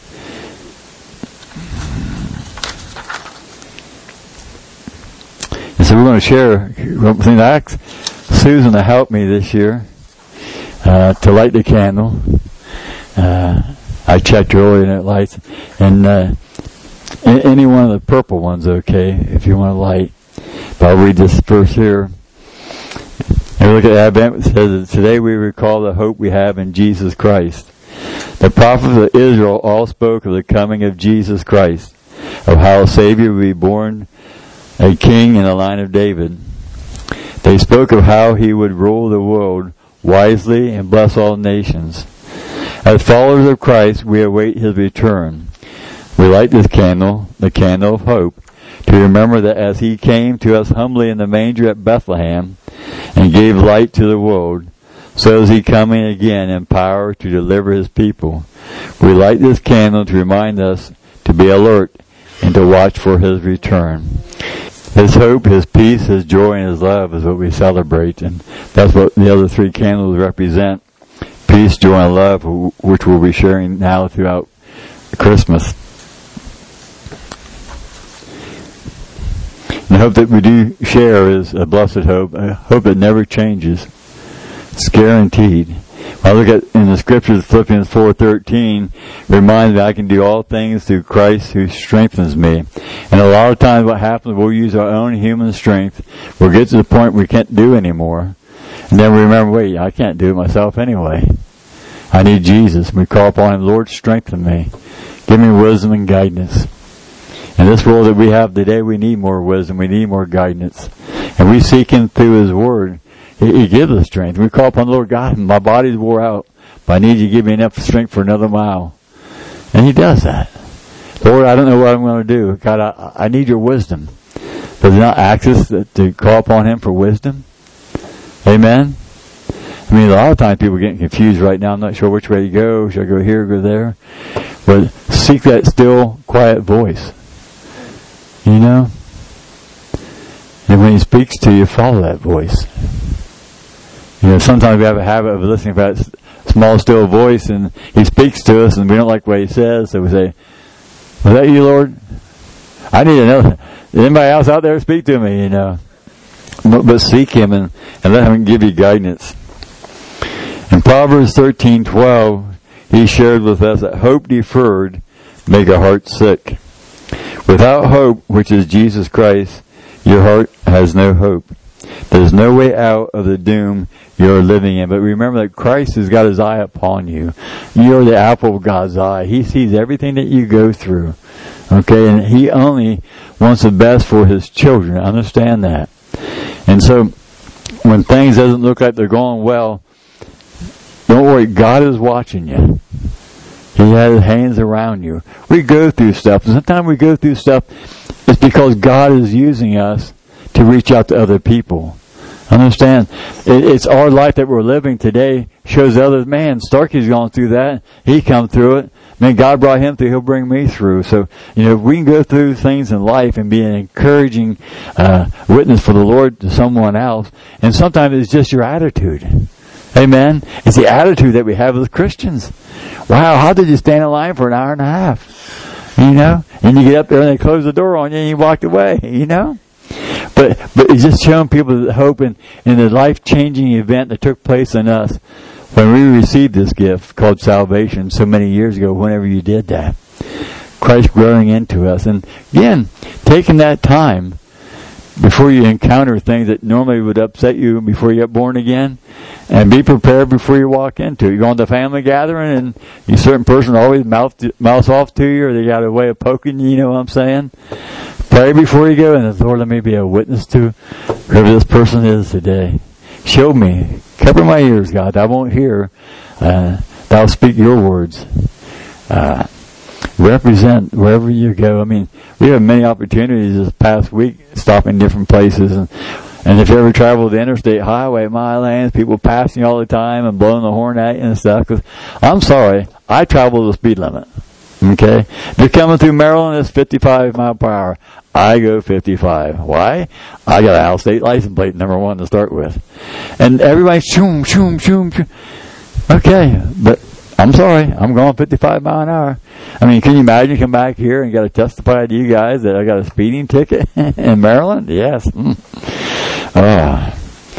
Speaker 1: And so we're going to share something that asked Susan to help me this year. Uh, to light the candle. Uh, I checked earlier and it lights. And uh, any one of the purple ones, okay, if you want to light. But I'll read this verse here. And we look at Advent. It says, today we recall the hope we have in Jesus Christ. The prophets of Israel all spoke of the coming of Jesus Christ, of how a Savior would be born, a king in the line of David. They spoke of how He would rule the world wisely and bless all nations. As followers of Christ, we await His return. We light this candle, the candle of hope, to remember that as He came to us humbly in the manger at Bethlehem and gave light to the world, so is He coming again in power to deliver His people. We light this candle to remind us to be alert and to watch for His return. His hope, His peace, His joy, and His love is what we celebrate. And that's what the other three candles represent. Peace, joy, and love, which we'll be sharing now throughout Christmas. And the hope that we do share is a blessed hope, a hope that never changes. It's guaranteed. When I look at in the scriptures, Philippians four thirteen reminds me I can do all things through Christ who strengthens me. And a lot of times what happens, we'll use our own human strength. We'll get to the point we can't do anymore. And then we remember, wait, I can't do it myself anyway. I need Jesus. We call upon Him, Lord, strengthen me. Give me wisdom and guidance. In this world that we have today, we need more wisdom. We need more guidance. And we seek Him through His Word. He gives us strength. We call upon the Lord God, my body's wore out, but I need You to give me enough strength for another mile. And He does that. Lord, I don't know what I'm going to do. God, I, I need Your wisdom. Does He not ask us to, to call upon Him for wisdom? Amen? I mean, a lot of times people are getting confused right now. I'm not sure which way to go. Should I go here or go there? But seek that still, quiet voice. You know? And when He speaks to you, follow that voice. You know, sometimes we have a habit of listening for that small, still voice, and He speaks to us, and we don't like what He says, so we say, was that You, Lord? I need to know. Anybody else out there speak to me, you know? But, but seek Him and, and let Him give you guidance. In Proverbs thirteen twelve, He shared with us that hope deferred make a heart sick. Without hope, which is Jesus Christ, your heart has no hope. There's no way out of the doom you're living in. But remember that Christ has got His eye upon you. You're the apple of God's eye. He sees everything that you go through. Okay? And He only wants the best for His children. Understand that. And so, when things doesn't look like they're going well, don't worry. God is watching you. He has His hands around you. We go through stuff. And sometimes we go through stuff, it's because God is using us to reach out to other people. Understand? It, it's our life that we're living today shows others, man, Starkey's gone through that. He come through it. Man, God brought him through. He'll bring me through. So, you know, we can go through things in life and be an encouraging uh, witness for the Lord to someone else. And sometimes it's just your attitude. Amen? It's the attitude that we have as Christians. Wow, how did you stand in line for an hour and a half? You know? And you get up there and they close the door on you and you walked away. You know? But but it's just showing people the hope in, in the life-changing event that took place in us when we received this gift called salvation so many years ago, whenever you did that. Christ growing into us. And again, taking that time before you encounter things that normally would upset you before you get born again, and be prepared before you walk into it. You're going to a family gathering and a certain person always mouth, mouths off to you, or they got a way of poking you, you know what I'm saying? Pray before you go, and Lord, let me be a witness to whoever this person is today. Show me. Cover my ears, God. I won't hear. Uh, thou speak your words. Uh, represent wherever you go. I mean, we have many opportunities this past week stopping different places. And, and if you ever travel the interstate highway, my lands, people passing you all the time and blowing the horn at you and stuff. Cause I'm sorry, I travel the speed limit. Okay? If you're coming through Maryland, it's fifty-five mile per hour. I go fifty-five. Why? I got an out-of-state license plate, number one, to start with. And everybody's shoom, shoom, shoom, shoom. Okay, but I'm sorry. I'm going fifty-five mile an hour. I mean, can you imagine you come back here and got to testify to you guys that I got a speeding ticket in Maryland? Yes. Mm. Oh.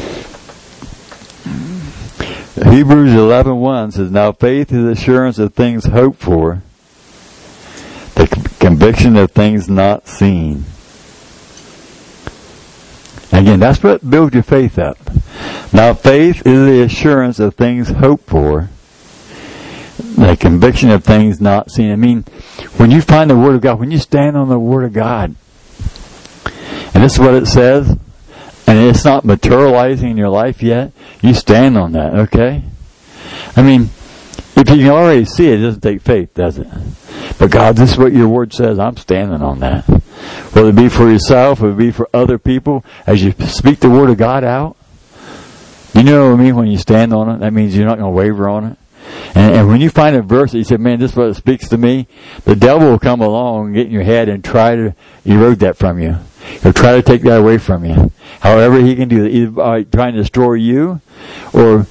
Speaker 1: Hebrews eleven one says, now faith is assurance of things hoped for, the conviction of things not seen. Again, that's what builds your faith up. Now faith is the assurance of things hoped for, the conviction of things not seen. I mean, when you find the Word of God, when you stand on the Word of God, and this is what it says, and it's not materializing in your life yet, you stand on that, okay? I mean, if you can already see it, it doesn't take faith, does it? But God, this is what your Word says, I'm standing on that. Whether it be for yourself, whether it be for other people, as you speak the Word of God out, you know what I mean? When you stand on it, that means you're not going to waver on it. And, and when you find a verse that you say, man, this is what it speaks to me, the devil will come along and get in your head and try to erode that from you. He'll try to take that away from you. However he can do that, either by trying to destroy you, or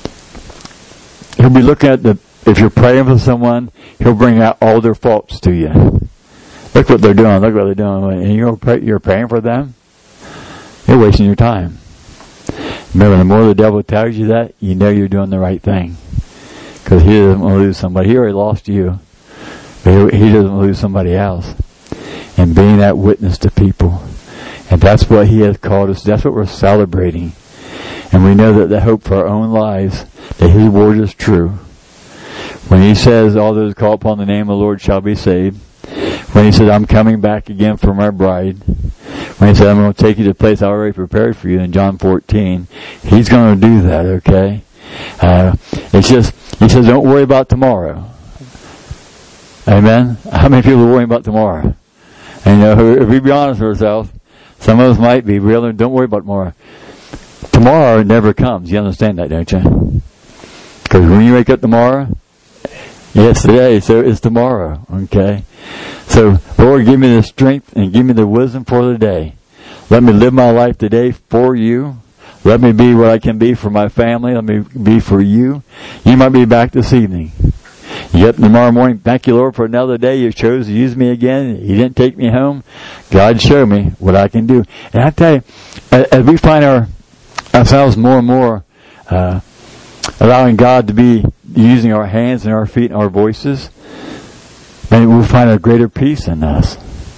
Speaker 1: he'll be looking at the, if you're praying for someone, he'll bring out all their faults to you. Look what they're doing, look what they're doing. And you're, pray, you're praying for them, you're wasting your time. Remember, the more the devil tells you that, you know you're doing the right thing. Because he doesn't want to lose somebody. He already lost you. But he, he doesn't want to lose somebody else. And being that witness to people. And that's what he has called us. That's what we're celebrating. And we know that the hope for our own lives, that his word is true. When he says, all those who call upon the name of the Lord shall be saved. When he says, I'm coming back again for my bride. When he said, I'm going to take you to the place I already prepared for you in John fourteen. He's going to do that, okay? Uh, it's just, he says, don't worry about tomorrow. Amen? How many people are worrying about tomorrow? And you know, if we be honest with ourselves, some of us might be, really, don't worry about tomorrow. Tomorrow never comes. You understand that, don't you? Because when you wake up tomorrow, yes, today, so it's tomorrow, okay? So, Lord, give me the strength and give me the wisdom for the day. Let me live my life today for you. Let me be what I can be for my family. Let me be for you. You might be back this evening. You get up tomorrow morning, thank you, Lord, for another day. You chose to use me again. You didn't take me home. God, show me what I can do. And I tell you, as we find our ourselves more and more uh, allowing God to be using our hands and our feet and our voices, then we'll find a greater peace in us.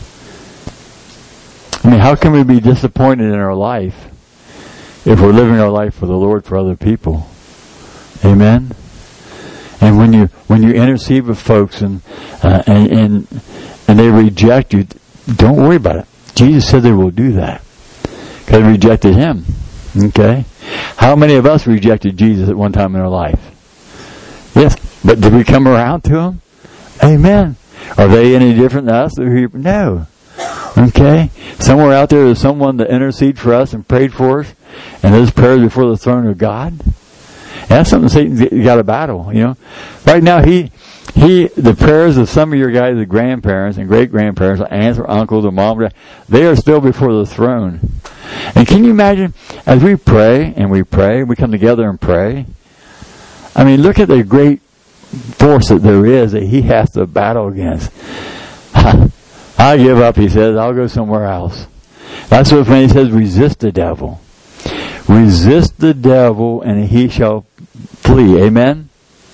Speaker 1: I mean, how can we be disappointed in our life if we're living our life for the Lord, for other people? Amen? And when you when you intercede with folks and uh, and, and and they reject you, don't worry about it. Jesus said they will do that because they rejected him. Okay? How many of us rejected Jesus at one time in our life? Yes, but did we come around to him? Amen. Are they any different than us? No. Okay? Somewhere out there there's someone that interceded for us and prayed for us. and those prayers before the throne of God. And that's something Satan's got to battle, you know. Right now, he, he, the prayers of some of your guys, the grandparents and great-grandparents, aunts or uncles or mom, they are still before the throne. And can you imagine, as we pray and we pray, we come together and pray, I mean, look at the great force that there is that he has to battle against. I give up, he says. I'll go somewhere else. That's what when he says resist the devil. Resist the devil and he shall flee. Amen?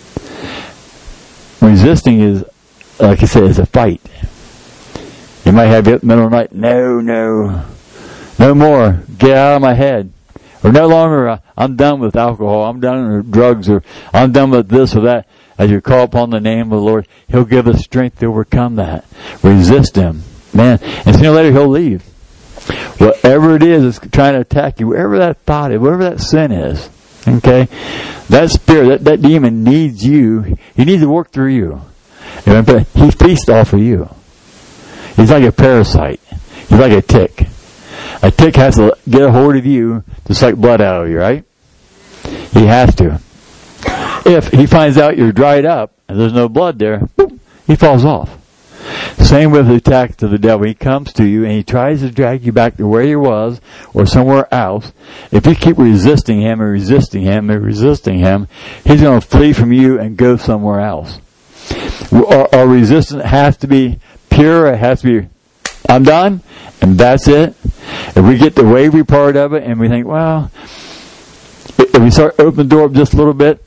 Speaker 1: Resisting is, like I said, is a fight. You might have it in the middle of the night. No, no. No more. Get out of my head. Or no longer, uh, I'm done with alcohol. I'm done with drugs. Or I'm done with this or that. As you call upon the name of the Lord, he'll give us strength to overcome that. Resist him. Man. And sooner or later he'll leave. Whatever it is that's trying to attack you, wherever that thought is, wherever that sin is, okay, that spirit, that, that demon needs you. He needs to work through you. He feasts off of you. He's like a parasite. He's like a tick. A tick has to get a hold of you to suck blood out of you, right? He has to. If he finds out you're dried up and there's no blood there, boom, he falls off. Same with the attack to the devil. He comes to you and he tries to drag you back to where you was or somewhere else. If you keep resisting him and resisting him and resisting him, he's going to flee from you and go somewhere else. Our, our resistance has to be pure. It has to be, I'm done, and that's it. If we get the wavy part of it and we think, well, if we start opening the door up just a little bit,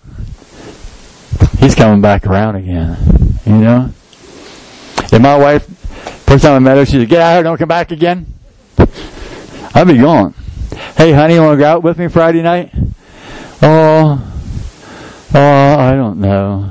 Speaker 1: he's coming back around again, you know? And my wife, first time I met her, she said, get out of here, don't come back again. I'll be gone. Hey, honey, you want to go out with me Friday night? Oh, oh, I don't know.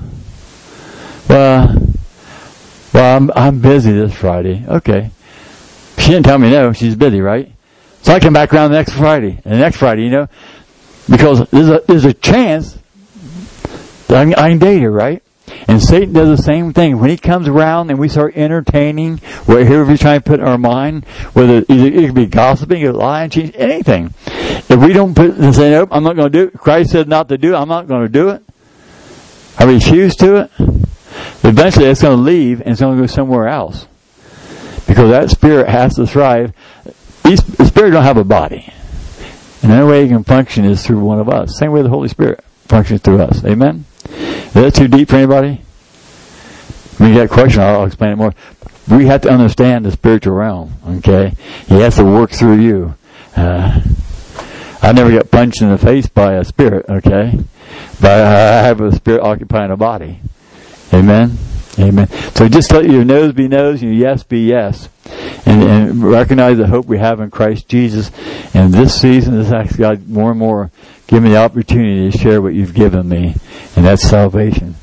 Speaker 1: Well, well, I'm, I'm busy this Friday. Okay. She didn't tell me no, she's busy, right? So I come back around the next Friday, and the next Friday, you know, because there's a, there's a chance that I can, I can date her, right? And Satan does the same thing. When he comes around and we start entertaining whatever he's trying to put in our mind, whether it, it could be gossiping, or lying, cheating, anything. If we don't put and say, nope, I'm not going to do it. Christ said not to do it. I'm not going to do it. I refuse to it. Eventually it's going to leave and it's going to go somewhere else. Because that spirit has to thrive. The spirit don't have a body. And the only way he can function is through one of us. Same way the Holy Spirit functions through us. Amen? Is that too deep for anybody? When you got a question, I'll, I'll explain it more. We have to understand the spiritual realm, okay? He has to work through you. Uh, I never got punched in the face by a spirit, okay? But I have a spirit occupying a body. Amen? Amen. So just let your no's be no's and your yes be yes. And, and recognize the hope we have in Christ Jesus. And this season, this asks God more and more, give me the opportunity to share what you've given me. And that's salvation.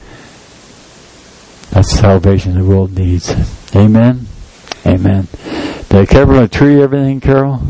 Speaker 1: That's salvation the world needs. Amen? Amen. Did I cover on the tree everything, Carol?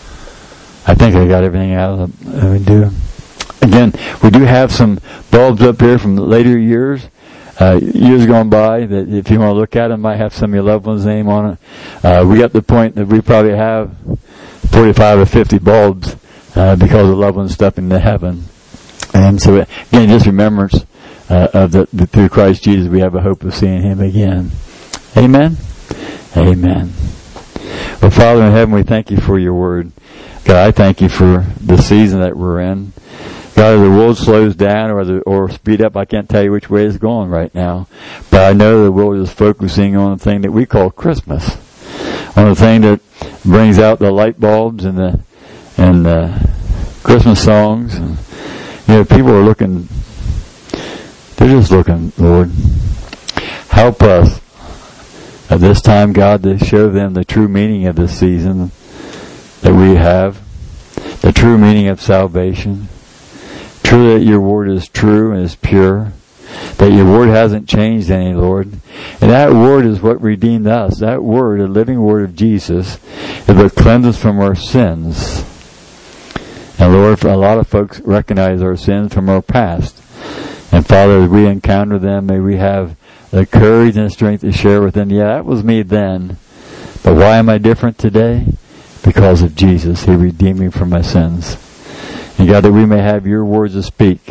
Speaker 1: I think I got everything out of it. I do. Again, we do have some bulbs up here from the later years. Uh, years gone by that if you want to look at them, might have some of your loved one's name on it. Uh, we got to the point that we probably have forty-five or fifty bulbs uh, because of loved ones stepping into heaven. And so, again, just remembrance uh, of the, the through Christ Jesus, we have a hope of seeing Him again. Amen? Amen. Well, Father in heaven, we thank you for your word. God, I thank you for the season that we're in. God, the world slows down or the, or speed up, I can't tell you which way it's going right now. But I know the world is focusing on the thing that we call Christmas. On the thing that brings out the light bulbs and the and the Christmas songs. And, you know, people are looking, they're just looking, Lord. Help us at this time, God, to show them the true meaning of this season that we have. The true meaning of salvation. True that your word is true and is pure. That your word hasn't changed any, Lord. And that word is what redeemed us. That word, the living word of Jesus, is what cleanses us from our sins. And Lord, a lot of folks recognize our sins from our past. And Father, as we encounter them, may we have the courage and the strength to share with them. Yeah, that was me then. But why am I different today? Because of Jesus. He redeemed me from my sins. And God, that we may have your words to speak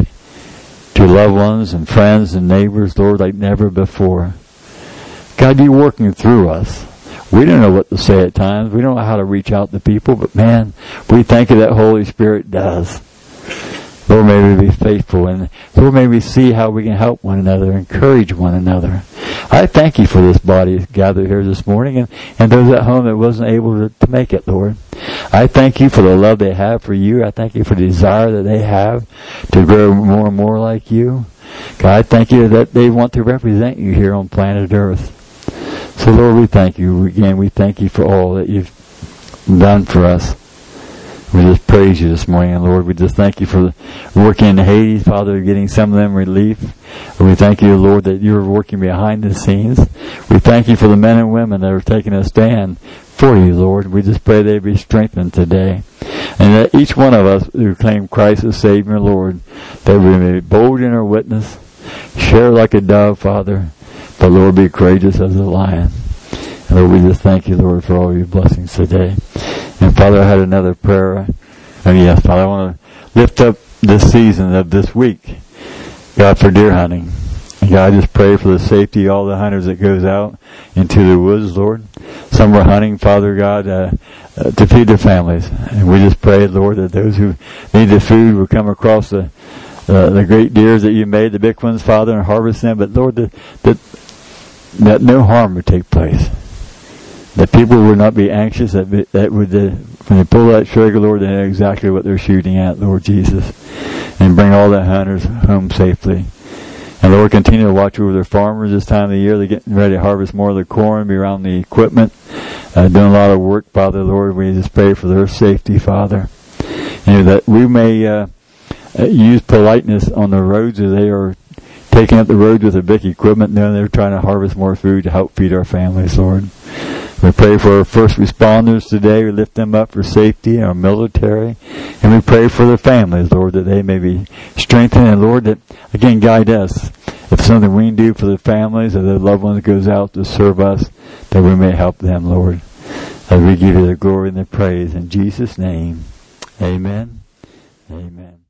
Speaker 1: to loved ones and friends and neighbors, Lord, like never before. God, you're working through us. We don't know what to say at times. We don't know how to reach out to people, but man, we thank you that Holy Spirit does. Lord, may we be faithful, and Lord, may we see how we can help one another, encourage one another. I thank you for this body gathered here this morning, and, and those at home that wasn't able to, to make it, Lord. I thank you for the love they have for you. I thank you for the desire that they have to grow more and more like you. God, I thank you that they want to represent you here on planet Earth. So, Lord, we thank you. Again, we thank you for all that you've done for us. We just praise you this morning, and Lord, we just thank you for working in Haiti, Father, getting some of them relief. And we thank you, Lord, that you're working behind the scenes. We thank you for the men and women that are taking a stand for you, Lord. We just pray they be strengthened today. And that each one of us who claim Christ as Savior, Lord, that we may be bold in our witness, share like a dove, Father, but Lord, be courageous as a lion. And Lord, we just thank you, Lord, for all your blessings today. And Father, I had another prayer. And yes, Father, I want to lift up this season of this week, God, for deer hunting. And God, I just pray for the safety of all the hunters that goes out into the woods, Lord. Some are hunting, Father God, uh, uh, to feed their families. And we just pray, Lord, that those who need the food will come across the uh, the great deers that you made, the big ones, Father, and harvest them. But Lord, that that, that no harm would take place. That people would not be anxious, that be, that would, uh, when they pull that trigger, Lord, they know exactly what they're shooting at, Lord Jesus. And bring all the hunters home safely. And Lord, continue to watch over their farmers this time of the year. They're getting ready to harvest more of their corn, be around the equipment, uh, doing a lot of work, Father, Lord. We just pray for their safety, Father. And that we may uh, use politeness on the roads as they are taking up the roads with their big equipment, knowing they're trying to harvest more food to help feed our families, Lord. We pray for our first responders today. We lift them up for safety, our military. And we pray for their families, Lord, that they may be strengthened. And Lord, that, again, guide us. If something we can do for the families or their loved ones goes out to serve us, that we may help them, Lord. As we give you the glory and the praise. In Jesus' name, amen. Amen.